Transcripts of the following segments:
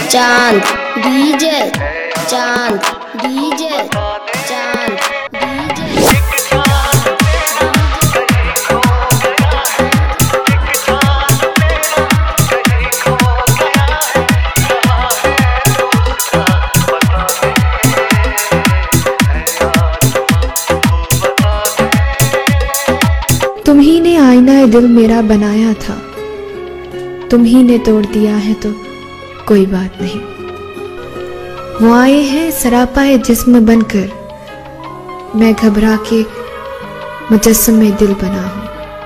चांद डीजे चांद डीजे चांद डीजे। तुम ही ने आईना दिल मेरा बनाया था, तुम ही ने तोड़ दिया है तो कोई बात नहीं। वो आए हैं सरापाए जिस्म बनकर, मैं घबरा के मुजस्समे दिल बना हूं।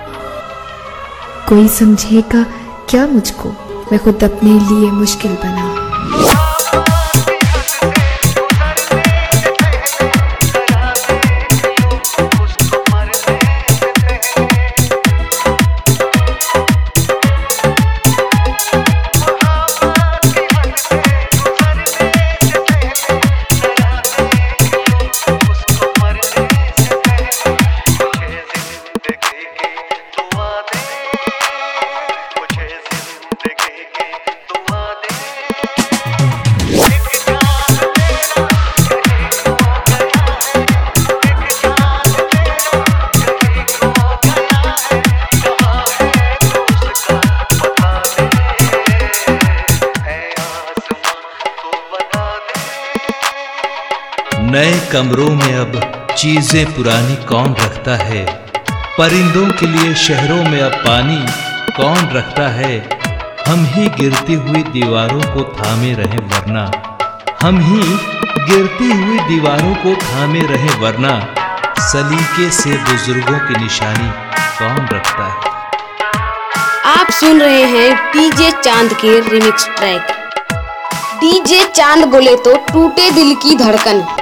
कोई समझेगा क्या मुझको, मैं खुद अपने लिए मुश्किल बना हूं। नए कमरों में अब चीजें पुरानी कौन रखता है, परिंदों के लिए शहरों में अब पानी कौन रखता है। हम ही गिरती हुई दीवारों को थामे रहे वरना, हम ही गिरती हुई दीवारों को थामे रहे वरना, सलीके से बुजुर्गों की निशानी कौन रखता है। आप सुन रहे हैं डीजे चांद के रिमिक्स ट्रैक। डीजे चांद बोले तो टूटे दिल की धड़कन।